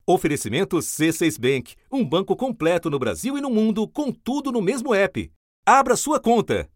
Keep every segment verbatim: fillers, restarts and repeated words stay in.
Oferecimento C seis Bank, um banco completo no Brasil e no mundo, com tudo no mesmo app. Abra sua conta.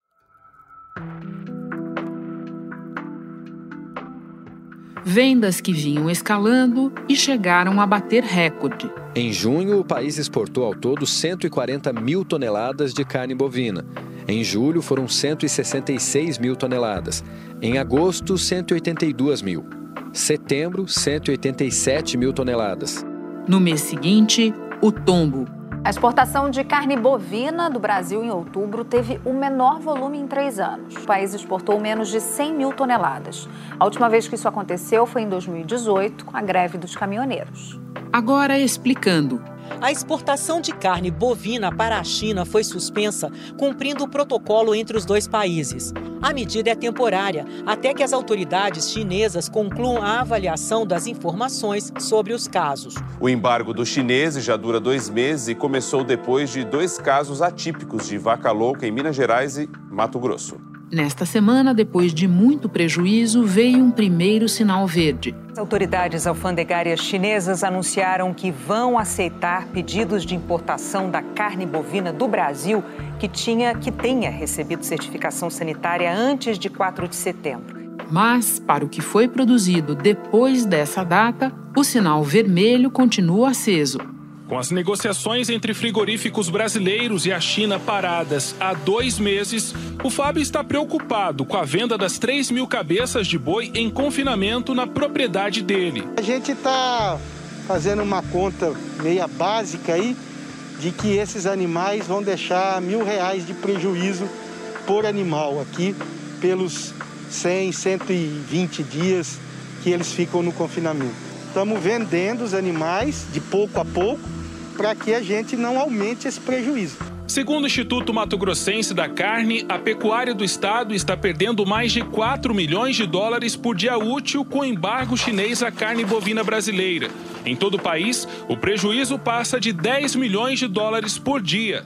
Vendas que vinham escalando e chegaram a bater recorde. Em junho, o país exportou ao todo cento e quarenta mil toneladas de carne bovina. Em julho, foram cento e sessenta e seis mil toneladas. Em agosto, cento e oitenta e duas mil. Setembro, cento e oitenta e sete mil toneladas. No mês seguinte, o tombo. A exportação de carne bovina do Brasil em outubro teve o menor volume em três anos. O país exportou menos de cem mil toneladas. A última vez que isso aconteceu foi em dois mil e dezoito, com a greve dos caminhoneiros. Agora explicando. A exportação de carne bovina para a China foi suspensa, cumprindo o protocolo entre os dois países. A medida é temporária, até que as autoridades chinesas concluam a avaliação das informações sobre os casos. O embargo dos chineses já dura dois meses e começou depois de dois casos atípicos de vaca louca em Minas Gerais e Mato Grosso. Nesta semana, depois de muito prejuízo, veio um primeiro sinal verde. As autoridades alfandegárias chinesas anunciaram que vão aceitar pedidos de importação da carne bovina do Brasil que, tinha, que tenha recebido certificação sanitária antes de quatro de setembro. Mas, para o que foi produzido depois dessa data, o sinal vermelho continua aceso. Com as negociações entre frigoríficos brasileiros e a China paradas há dois meses, o Fábio está preocupado com a venda das três mil cabeças de boi em confinamento na propriedade dele. A gente está fazendo uma conta meia básica aí de que esses animais vão deixar mil reais de prejuízo por animal aqui pelos cem, cento e vinte dias que eles ficam no confinamento. Estamos vendendo os animais de pouco a pouco, para que a gente não aumente esse prejuízo. Segundo o Instituto Mato Grossense da Carne, a pecuária do estado está perdendo mais de quatro milhões de dólares por dia útil com o embargo chinês à carne bovina brasileira. Em todo o país, o prejuízo passa de dez milhões de dólares por dia.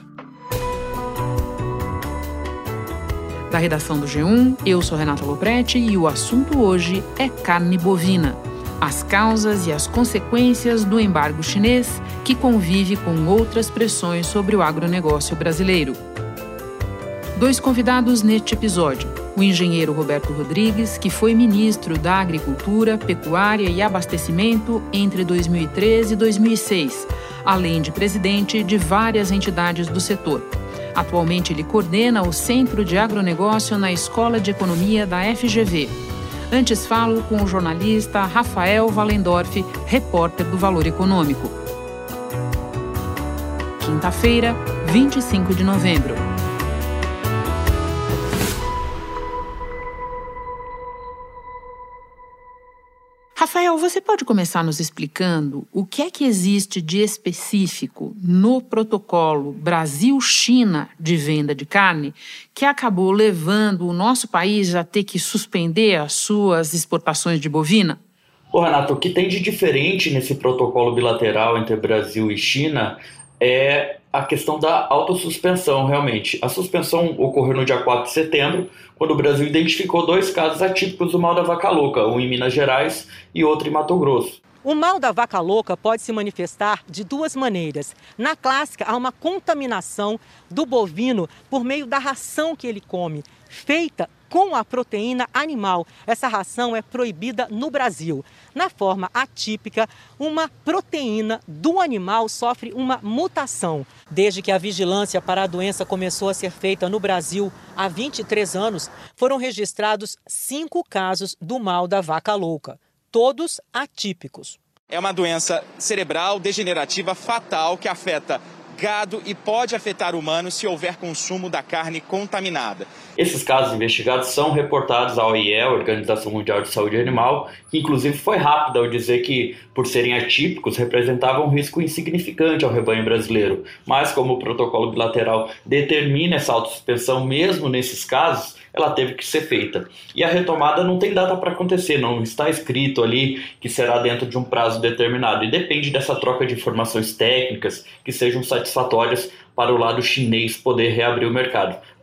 Da redação do G um, eu sou Renata Lopretti e o assunto hoje é carne bovina. As causas e as consequências do embargo chinês, que convive com outras pressões sobre o agronegócio brasileiro. Dois convidados neste episódio. O engenheiro Roberto Rodrigues, que foi ministro da Agricultura, Pecuária e Abastecimento entre dois mil e três e dois mil e seis, além de presidente de várias entidades do setor. Atualmente ele coordena o Centro de Agronegócio na Escola de Economia da F G V. Antes falo com o jornalista Rafael Wallendorf, repórter do Valor Econômico. Quinta-feira, vinte e cinco de novembro. Rafael, você pode começar nos explicando o que é que existe de específico no protocolo Brasil-China de venda de carne que acabou levando o nosso país a ter que suspender as suas exportações de bovina? Ô, Renato, o que tem de diferente nesse protocolo bilateral entre Brasil e China é a questão da autossuspensão, realmente. A suspensão ocorreu no dia quatro de setembro, quando o Brasil identificou dois casos atípicos do mal da vaca louca, um em Minas Gerais e outro em Mato Grosso. O mal da vaca louca pode se manifestar de duas maneiras. Na clássica, há uma contaminação do bovino por meio da ração que ele come, feita com a proteína animal. Essa ração é proibida no Brasil. Na forma atípica, uma proteína do animal sofre uma mutação. Desde que a vigilância para a doença começou a ser feita no Brasil há vinte e três anos, foram registrados cinco casos do mal da vaca louca, todos atípicos. É uma doença cerebral degenerativa fatal que afeta gado e pode afetar humanos se houver consumo da carne contaminada. Esses casos investigados são reportados à O I E, a Organização Mundial de Saúde Animal, que inclusive foi rápida ao dizer que, por serem atípicos, representavam um risco insignificante ao rebanho brasileiro. Mas, como o protocolo bilateral determina essa autossuspensão mesmo nesses casos, ela teve que ser feita. E a retomada não tem data para acontecer, não está escrito ali que será dentro de um prazo determinado. E depende dessa troca de informações técnicas que sejam satisfatórias para o lado chinês poder reabrir o mercado.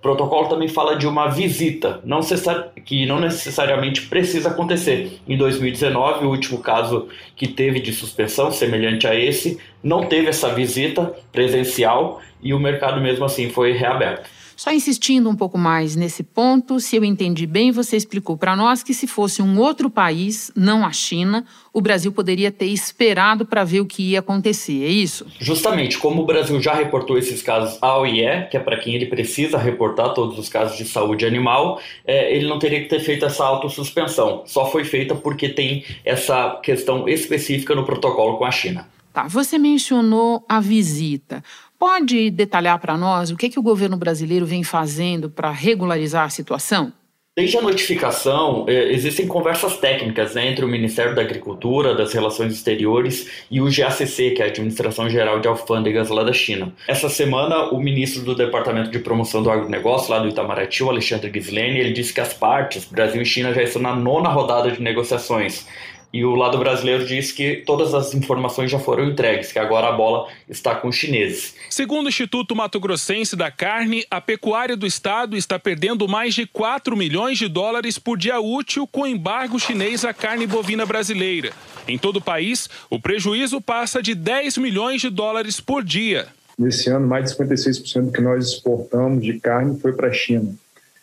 protocolo também fala de uma visita, não que não necessariamente precisa acontecer. Em dois mil e dezenove, o último caso que teve de suspensão, semelhante a esse, não teve essa visita presencial e o mercado mesmo assim foi reaberto. Só insistindo um pouco mais nesse ponto, se eu entendi bem, você explicou para nós que se fosse um outro país, não a China, o Brasil poderia ter esperado para ver o que ia acontecer, é isso? Justamente, como o Brasil já reportou esses casos à O I E, que é para quem ele precisa reportar todos os casos de saúde animal, é, ele não teria que ter feito essa autossuspensão. Só foi feita porque tem essa questão específica no protocolo com a China. Tá, você mencionou a visita. Pode detalhar para nós o que, que o governo brasileiro vem fazendo para regularizar a situação? Desde a notificação, existem conversas técnicas, né, entre o Ministério da Agricultura, das Relações Exteriores e o G A C C, que é a Administração Geral de Alfândegas lá da China. Essa semana, o ministro do Departamento de Promoção do Agronegócio, lá do Itamaraty, o Alexandre Ghislene, ele disse que as partes, Brasil e China, já estão na nona rodada de negociações. E o lado brasileiro diz que todas as informações já foram entregues, que agora a bola está com os chineses. Segundo o Instituto Mato Grossense da Carne, a pecuária do estado está perdendo mais de quatro milhões de dólares por dia útil com o embargo chinês à carne bovina brasileira. Em todo o país, o prejuízo passa de dez milhões de dólares por dia. Nesse ano, mais de cinquenta e seis por cento do que nós exportamos de carne foi para a China.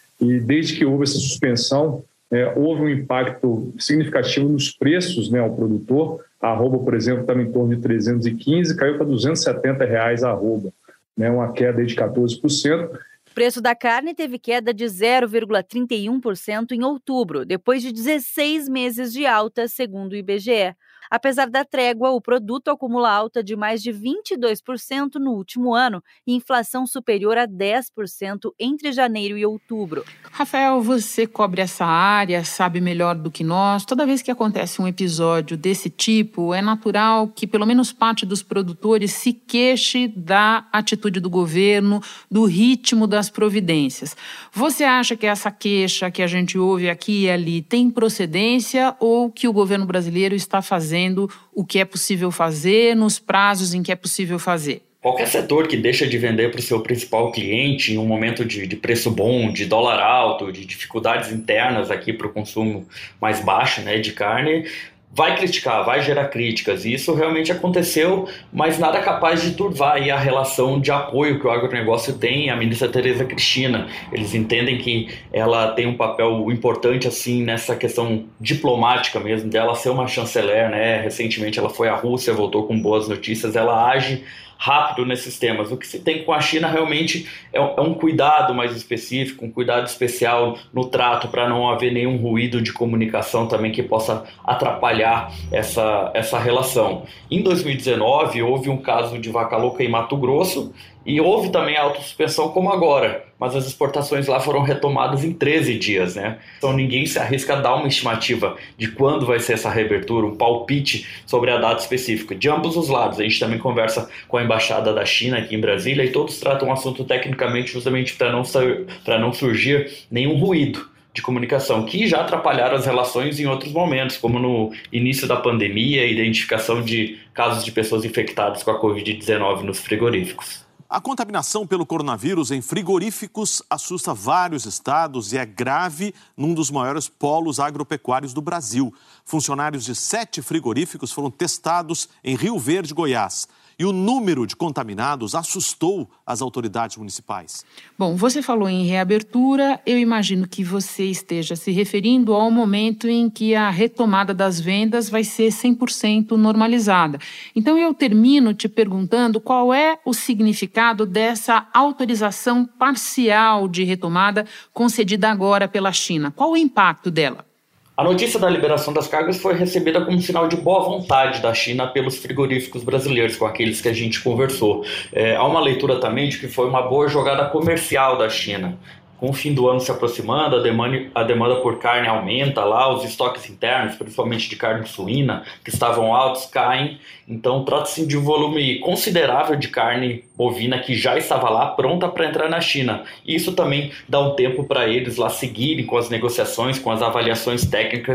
E desde que houve essa suspensão, É, houve um impacto significativo nos preços, né, ao produtor. A arroba, por exemplo, estava em torno de trezentos e quinze, caiu para duzentos e setenta reais a arroba, né, uma queda de quatorze por cento. O preço da carne teve queda de zero vírgula trinta e um por cento em outubro, depois de dezesseis meses de alta, segundo o I B G E. Apesar da trégua, o produto acumula alta de mais de vinte e dois por cento no último ano e inflação superior a dez por cento entre janeiro e outubro. Rafael, você cobre essa área, sabe melhor do que nós. Toda vez que acontece um episódio desse tipo, é natural que pelo menos parte dos produtores se queixe da atitude do governo, do ritmo das providências. Você acha que essa queixa que a gente ouve aqui e ali tem procedência ou que o governo brasileiro está fazendo o que é possível fazer, nos prazos em que é possível fazer? Qualquer setor que deixa de vender para o seu principal cliente em um momento de, de preço bom, de dólar alto, de dificuldades internas aqui para o consumo mais baixo, né, de carne, vai criticar, vai gerar críticas. E isso realmente aconteceu, mas nada capaz de turvar aí a relação de apoio que o agronegócio tem à ministra Tereza Cristina. Eles entendem que ela tem um papel importante assim nessa questão diplomática mesmo, dela ser uma chanceler, né? Recentemente ela foi à Rússia, voltou com boas notícias, ela age rápido nesses temas. O que se tem com a China realmente é um cuidado mais específico, um cuidado especial no trato para não haver nenhum ruído de comunicação também que possa atrapalhar essa, essa relação. Em dois mil e dezenove, houve um caso de vaca louca em Mato Grosso e houve também a autossuspensão como agora, mas as exportações lá foram retomadas em treze dias, né? Então ninguém se arrisca a dar uma estimativa de quando vai ser essa reabertura, um palpite sobre a data específica. De ambos os lados, a gente também conversa com a Embaixada da China aqui em Brasília e todos tratam o assunto tecnicamente justamente para não, para não surgir nenhum ruído de comunicação, que já atrapalharam as relações em outros momentos, como no início da pandemia, identificação de casos de pessoas infectadas com a covid dezenove nos frigoríficos. A contaminação pelo coronavírus em frigoríficos assusta vários estados e é grave num dos maiores polos agropecuários do Brasil. Funcionários de sete frigoríficos foram testados em Rio Verde, Goiás. E o número de contaminados assustou as autoridades municipais. Bom, você falou em reabertura, eu imagino que você esteja se referindo ao momento em que a retomada das vendas vai ser cem por cento normalizada. Então eu termino te perguntando qual é o significado dessa autorização parcial de retomada concedida agora pela China. Qual o impacto dela? A notícia da liberação das cargas foi recebida como um sinal de boa vontade da China pelos frigoríficos brasileiros, com aqueles que a gente conversou. É, há uma leitura também de que foi uma boa jogada comercial da China. Com o fim do ano se aproximando, a demanda, a demanda por carne aumenta lá, os estoques internos, principalmente de carne suína, que estavam altos, caem. Então, trata-se de um volume considerável de carne bovina que já estava lá, pronta para entrar na China. E isso também dá um tempo para eles lá seguirem com as negociações, com as avaliações técnicas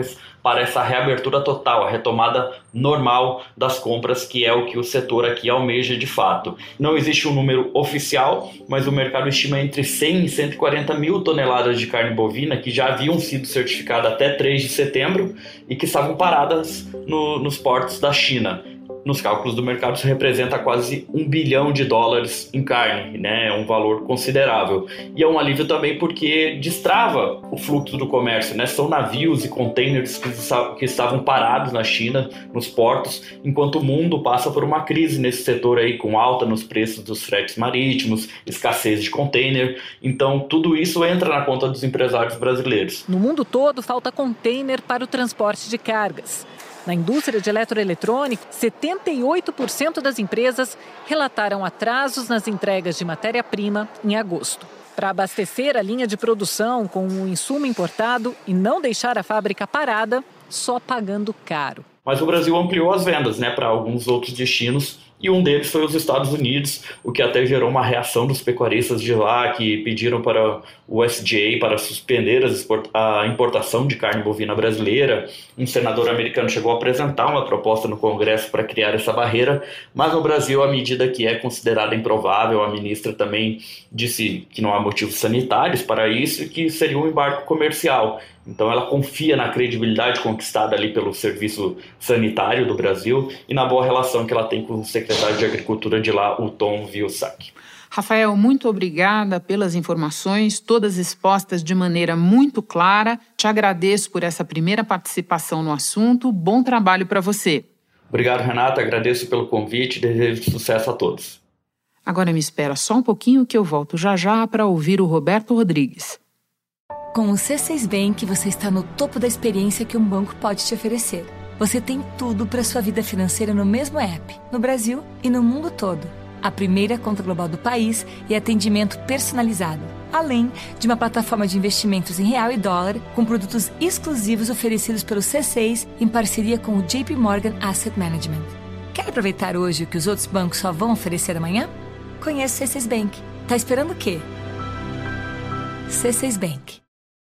para essa reabertura total, a retomada normal das compras, que é o que o setor aqui almeja de fato. Não existe um número oficial, mas o mercado estima entre cem e cento e quarenta mil toneladas de carne bovina que já haviam sido certificadas até três de setembro e que estavam paradas no, nos portos da China. Nos cálculos do mercado, isso representa quase um bilhão de dólares em carne, né? É um valor considerável. E é um alívio também porque destrava o fluxo do comércio, né? São navios e containers que, que estavam parados na China, nos portos, enquanto o mundo passa por uma crise nesse setor aí, com alta nos preços dos fretes marítimos, escassez de container. Então, tudo isso entra na conta dos empresários brasileiros. No mundo todo, falta container para o transporte de cargas. Na indústria de eletroeletrônico, setenta e oito por cento das empresas relataram atrasos nas entregas de matéria-prima em agosto. Para abastecer a linha de produção com o insumo importado e não deixar a fábrica parada, só pagando caro. Mas o Brasil ampliou as vendas, né, para alguns outros destinos, e um deles foi os Estados Unidos, o que até gerou uma reação dos pecuaristas de lá, que pediram para o U S D A para suspender a importação de carne bovina brasileira. Um senador americano chegou a apresentar uma proposta no Congresso para criar essa barreira, mas no Brasil a medida que é considerada improvável. A ministra também disse que não há motivos sanitários para isso e que seria um embargo comercial. Então ela confia na credibilidade conquistada ali pelo Serviço Sanitário do Brasil e na boa relação que ela tem com o secretário de Agricultura de lá, o Tom Vilsack. Rafael, muito obrigada pelas informações, todas expostas de maneira muito clara. Te agradeço por essa primeira participação no assunto. Bom trabalho para você. Obrigado, Renata. Agradeço pelo convite e desejo sucesso a todos. Agora me espera só um pouquinho que eu volto já já para ouvir o Roberto Rodrigues. Com o C seis Bank, você está no topo da experiência que um banco pode te oferecer. Você tem tudo para sua vida financeira no mesmo app, no Brasil e no mundo todo. A primeira conta global do país e atendimento personalizado, além de uma plataforma de investimentos em real e dólar com produtos exclusivos oferecidos pelo C seis em parceria com o J P Morgan Asset Management. Quer aproveitar hoje o que os outros bancos só vão oferecer amanhã? Conheça o C seis Bank. Tá esperando o quê? C seis Bank.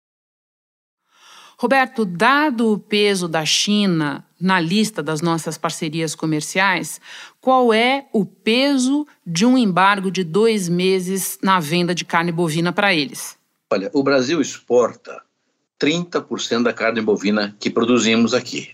Roberto, dado o peso da China na lista das nossas parcerias comerciais, qual é o peso de um embargo de dois meses na venda de carne bovina para eles? Olha, o Brasil exporta trinta por cento da carne bovina que produzimos aqui.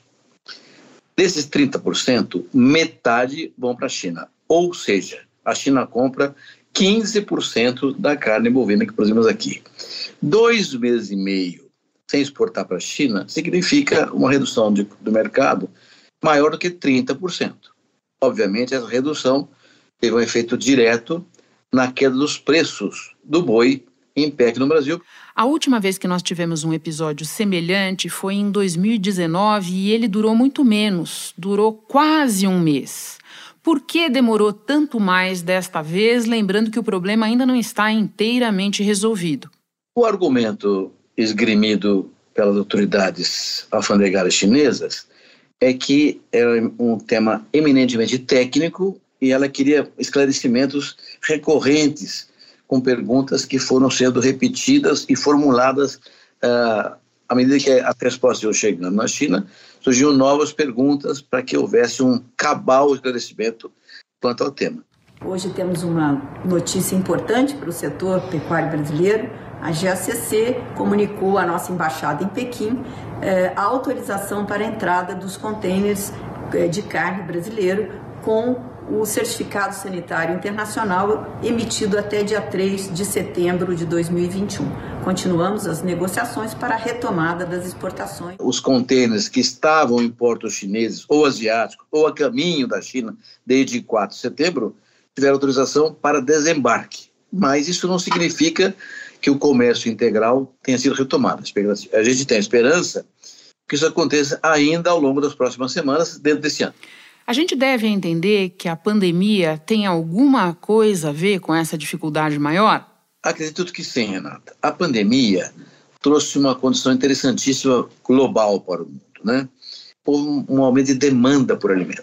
Desses trinta por cento, metade vão para a China. Ou seja, a China compra quinze por cento da carne bovina que produzimos aqui. Dois meses e meio sem exportar para a China significa uma redução de, do mercado maior do que trinta por cento. Obviamente, essa redução teve um efeito direto na queda dos preços do boi em pé aqui no Brasil. A última vez que nós tivemos um episódio semelhante foi em dois mil e dezenove e ele durou muito menos, durou quase um mês. Por que demorou tanto mais desta vez, lembrando que o problema ainda não está inteiramente resolvido? O argumento esgrimido pelas autoridades alfandegárias chinesas é que era um tema eminentemente técnico e ela queria esclarecimentos recorrentes com perguntas que foram sendo repetidas e formuladas uh, à medida que as respostas iam chegando na China, surgiam novas perguntas para que houvesse um cabal esclarecimento quanto ao tema. Hoje temos uma notícia importante para o setor pecuário brasileiro. A G A C C comunicou à nossa embaixada em Pequim eh, a autorização para a entrada dos contêineres eh, de carne brasileiro com o certificado sanitário internacional emitido até dia três de setembro de dois mil e vinte e um. Continuamos as negociações para a retomada das exportações. Os contêineres que estavam em portos chineses ou asiáticos ou a caminho da China desde quatro de setembro tiveram autorização para desembarque. Mas isso não significa que o comércio integral tenha sido retomado. A gente tem a esperança que isso aconteça ainda ao longo das próximas semanas, dentro desse ano. A gente deve entender que a pandemia tem alguma coisa a ver com essa dificuldade maior? Acredito que sim, Renata. A pandemia trouxe uma condição interessantíssima global para o mundo, né? Houve um aumento de demanda por alimento.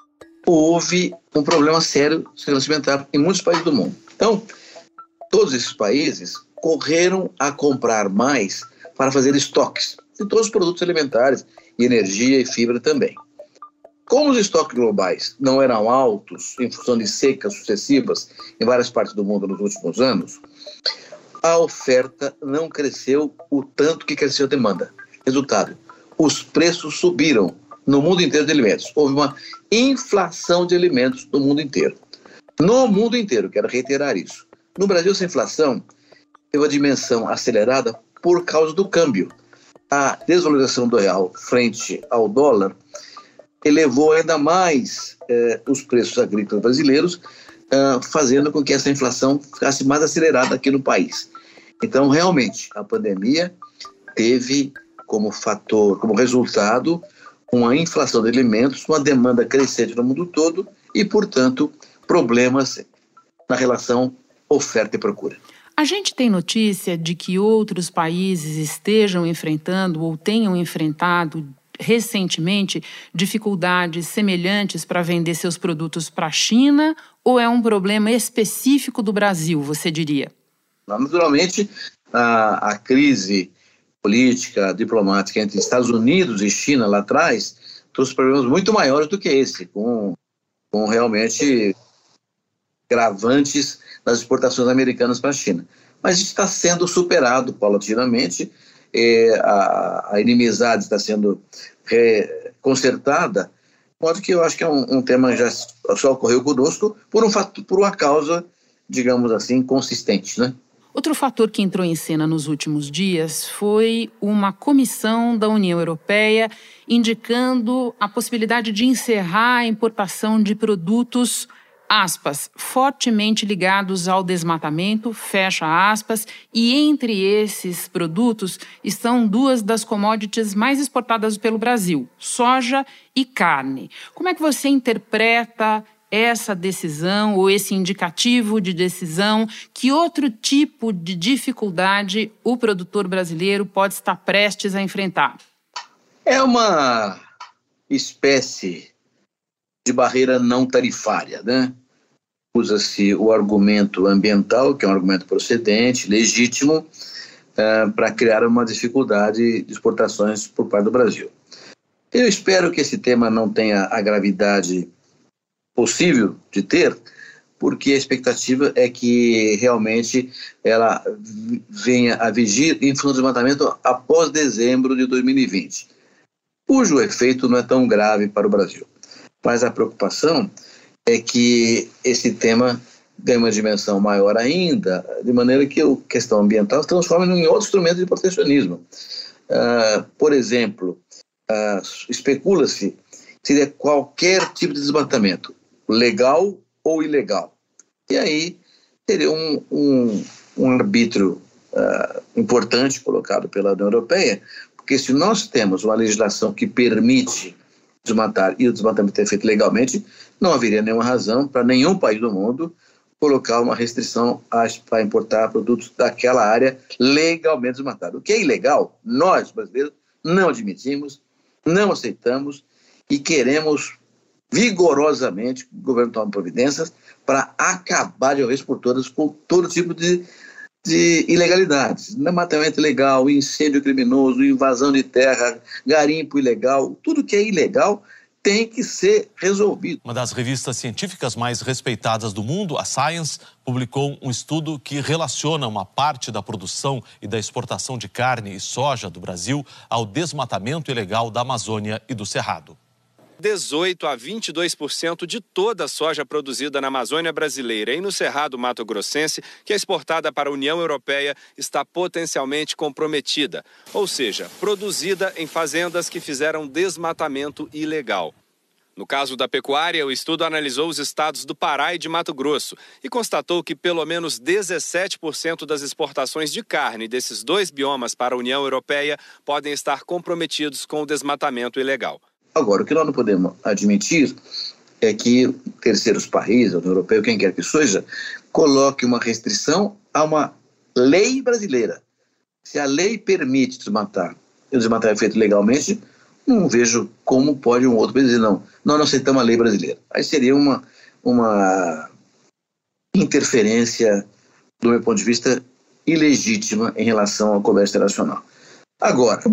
Houve um problema sério de segurança alimentar em muitos países do mundo. Então, todos esses países correram a comprar mais para fazer estoques de todos os produtos alimentares, e energia e fibra também. Como os estoques globais não eram altos em função de secas sucessivas em várias partes do mundo nos últimos anos, a oferta não cresceu o tanto que cresceu a demanda. Resultado, os preços subiram no mundo inteiro de alimentos. Houve uma inflação de alimentos no mundo inteiro. No mundo inteiro, quero reiterar isso. No Brasil, essa inflação teve uma dimensão acelerada por causa do câmbio. A desvalorização do real frente ao dólar elevou ainda mais eh, os preços agrícolas brasileiros, eh, fazendo com que essa inflação ficasse mais acelerada aqui no país. Então, realmente, a pandemia teve como fator, como resultado, uma inflação de alimentos, uma demanda crescente no mundo todo e, portanto, problemas na relação oferta e procura. A gente tem notícia de que outros países estejam enfrentando ou tenham enfrentado recentemente dificuldades semelhantes para vender seus produtos para a China, ou é um problema específico do Brasil, você diria? Naturalmente, a, a crise política, diplomática entre Estados Unidos e China lá atrás trouxe problemas muito maiores do que esse, com, com realmente agravantes nas exportações americanas para a China. Mas isso está sendo superado paulatinamente. É, a, a inimizade está sendo re, consertada, de modo que eu acho que é um, um tema que já só ocorreu conosco por, um fato, por uma causa, digamos assim, consistente, né? Outro fator que entrou em cena nos últimos dias foi uma comissão da União Europeia indicando a possibilidade de encerrar a importação de produtos, aspas, fortemente ligados ao desmatamento, fecha aspas, e entre esses produtos estão duas das commodities mais exportadas pelo Brasil, soja e carne. Como é que você interpreta essa decisão ou esse indicativo de decisão? Que outro tipo de dificuldade o produtor brasileiro pode estar prestes a enfrentar? É uma espécie de barreira não tarifária, né? Usa-se o argumento ambiental, que é um argumento procedente, legítimo, uh, para criar uma dificuldade de exportações por parte do Brasil. Eu espero que esse tema não tenha a gravidade possível de ter, porque a expectativa é que realmente ela venha a vigir em função do desmatamento após dezembro de dois mil e vinte, cujo efeito não é tão grave para o Brasil. Mas a preocupação é que esse tema ganhe uma dimensão maior ainda, de maneira que a questão ambiental se transforme em outro instrumento de protecionismo. Uh, por exemplo, uh, especula-se se qualquer tipo de desmatamento, legal ou ilegal. E aí teria um, um, um arbítrio uh, importante colocado pela União Europeia, porque se nós temos uma legislação que permite desmatar e o desmatamento é feito legalmente, não haveria nenhuma razão para nenhum país do mundo colocar uma restrição para importar produtos daquela área legalmente desmatados. O que é ilegal, nós brasileiros não admitimos, não aceitamos e queremos vigorosamente que o governo tome providências para acabar de uma vez por todas com todo tipo de, de ilegalidades. Desmatamento ilegal, incêndio criminoso, invasão de terra, garimpo ilegal, tudo que é ilegal tem que ser resolvido. Uma das revistas científicas mais respeitadas do mundo, a Science, publicou um estudo que relaciona uma parte da produção e da exportação de carne e soja do Brasil ao desmatamento ilegal da Amazônia e do Cerrado. dezoito a vinte e dois por cento de toda a soja produzida na Amazônia brasileira e no Cerrado Mato-Grossense, que é exportada para a União Europeia, está potencialmente comprometida, ou seja, produzida em fazendas que fizeram desmatamento ilegal. No caso da pecuária, o estudo analisou os estados do Pará e de Mato Grosso e constatou que pelo menos dezessete por cento das exportações de carne desses dois biomas para a União Europeia podem estar comprometidos com o desmatamento ilegal. Agora, o que nós não podemos admitir é que terceiros países, a União Europeia, quem quer que seja, coloque uma restrição a uma lei brasileira. Se a lei permite desmatar e o desmatar é feito legalmente, não vejo como pode um outro país dizer, não, nós não aceitamos a lei brasileira. Aí seria uma, uma interferência, do meu ponto de vista, ilegítima em relação ao comércio internacional. Agora,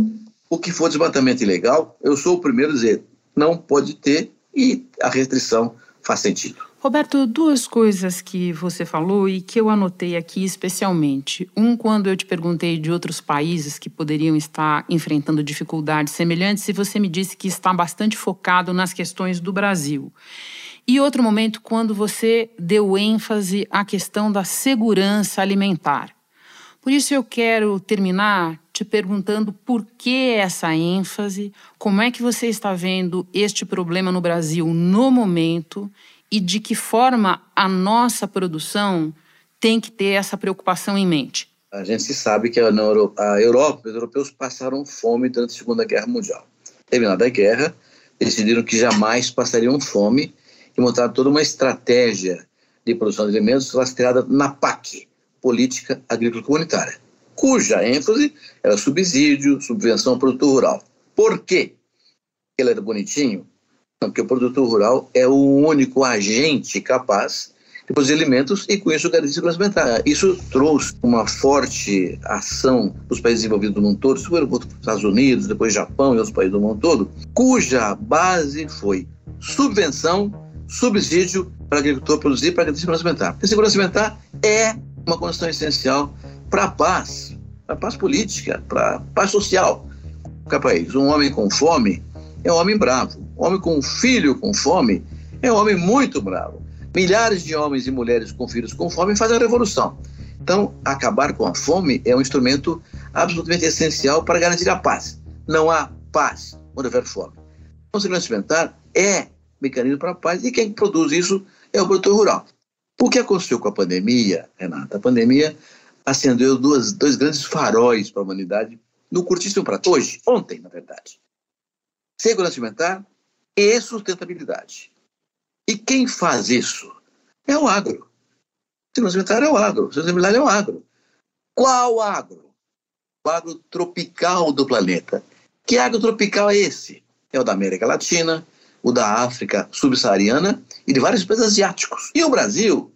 O que for desmatamento ilegal, eu sou o primeiro a dizer, não pode ter e a restrição faz sentido. Roberto, duas coisas que você falou e que eu anotei aqui especialmente. Um, quando eu te perguntei de outros países que poderiam estar enfrentando dificuldades semelhantes, e você me disse que está bastante focado nas questões do Brasil. E outro momento, quando você deu ênfase à questão da segurança alimentar. Por isso eu quero terminar te perguntando por que essa ênfase, como é que você está vendo este problema no Brasil no momento e de que forma a nossa produção tem que ter essa preocupação em mente. A gente sabe que a Europa, a Europa, os europeus passaram fome durante a Segunda Guerra Mundial. Terminada a guerra, decidiram que jamais passariam fome e montaram toda uma estratégia de produção de alimentos rastreada na P A C, Política Agrícola Comunitária, cuja ênfase era subsídio, subvenção ao produtor rural. Por quê? Ele era bonitinho? Não, porque o produtor rural é o único agente capaz de produzir alimentos e com isso garantir segurança alimentar. Isso trouxe uma forte ação dos países desenvolvidos do mundo todo, sobretudo os Estados Unidos, depois Japão e outros países do mundo todo, cuja base foi subvenção, subsídio para o agricultor produzir para garantir segurança alimentar. A segurança alimentar é uma condição essencial para a paz, para a paz política, para a paz social. Qualquer país, um homem com fome é um homem bravo. Um homem com um filho com fome é um homem muito bravo. Milhares de homens e mulheres com filhos com fome fazem a revolução. Então, acabar com a fome é um instrumento absolutamente essencial para garantir a paz. Não há paz onde houver fome. Então, a segurança alimentar é mecanismo para a paz e quem produz isso é o produtor rural. O que aconteceu com a pandemia, Renata? A pandemia acendeu duas, dois grandes faróis para a humanidade no curtíssimo prazo. Hoje, ontem, na verdade. Segurança alimentar e sustentabilidade. E quem faz isso é o agro. Segurança alimentar é o agro. Sustentabilidade é o agro. Qual agro? O agro tropical do planeta. Que agro tropical é esse? É o da América Latina, o da África subsaariana e de vários países asiáticos. E o Brasil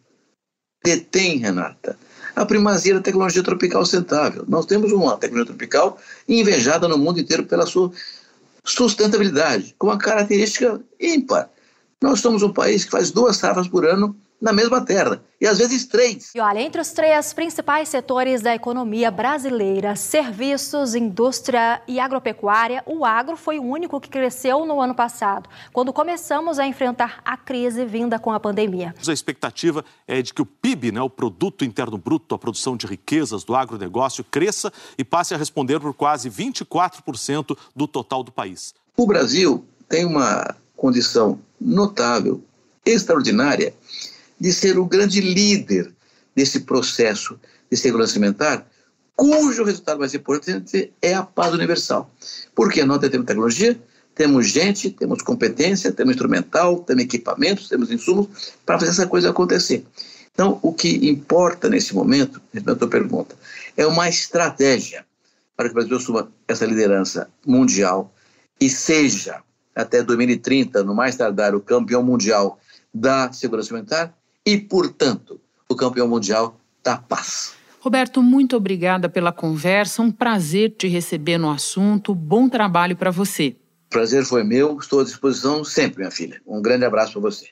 detém, Renata, a primazia da tecnologia tropical sustentável. Nós temos uma tecnologia tropical invejada no mundo inteiro pela sua sustentabilidade, com uma característica ímpar. Nós somos um país que faz duas safras por ano na mesma terra, e às vezes três. E olha, entre os três principais setores da economia brasileira, serviços, indústria e agropecuária, o agro foi o único que cresceu no ano passado, quando começamos a enfrentar a crise vinda com a pandemia. A expectativa é de que o P I B, né, o Produto Interno Bruto, a produção de riquezas do agronegócio, cresça e passe a responder por quase vinte e quatro por cento do total do país. O Brasil tem uma condição notável, extraordinária, de ser o grande líder desse processo de segurança alimentar, cujo resultado mais importante é a paz universal. Porque nós temos tecnologia, temos gente, temos competência, temos instrumental, temos equipamentos, temos insumos para fazer essa coisa acontecer. Então, o que importa nesse momento, na tua pergunta, é uma estratégia para que o Brasil assuma essa liderança mundial e seja, até dois mil e trinta, no mais tardar, o campeão mundial da segurança alimentar e, portanto, o campeão mundial da paz. Roberto, muito obrigada pela conversa. Um prazer te receber no assunto. Bom trabalho para você. Prazer foi meu. Estou à disposição sempre, minha filha. Um grande abraço para você.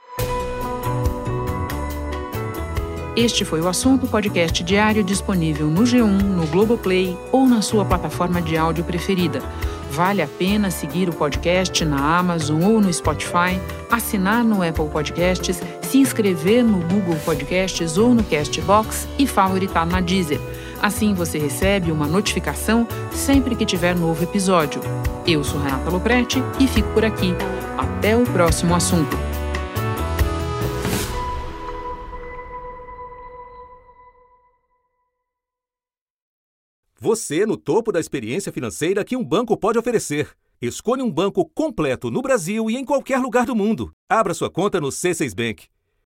Este foi o Assunto, podcast diário disponível no G um, no Globoplay ou na sua plataforma de áudio preferida. Vale a pena seguir o podcast na Amazon ou no Spotify, assinar no Apple Podcasts, se inscrever no Google Podcasts ou no Castbox e favoritar na Deezer. Assim você recebe uma notificação sempre que tiver novo episódio. Eu sou Renata Loprete e fico por aqui. Até o próximo assunto. Você no topo da experiência financeira que um banco pode oferecer. Escolha um banco completo no Brasil e em qualquer lugar do mundo. Abra sua conta no C seis Bank.